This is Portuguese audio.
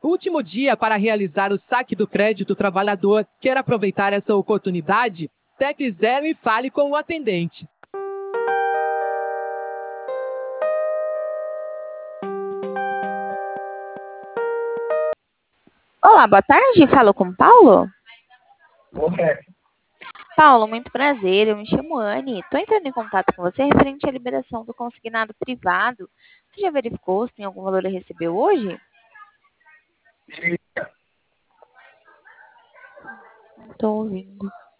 Último dia para realizar o saque do crédito trabalhador. Quer aproveitar essa oportunidade? Tecle 0 e fale com o atendente. Olá, boa tarde. Falo com o Paulo? Correto. Paulo, muito prazer. Eu me chamo Anne. Estou entrando em contato com você referente à liberação do consignado privado. Você já verificou se tem algum valor a receber hoje? Estou ouvindo.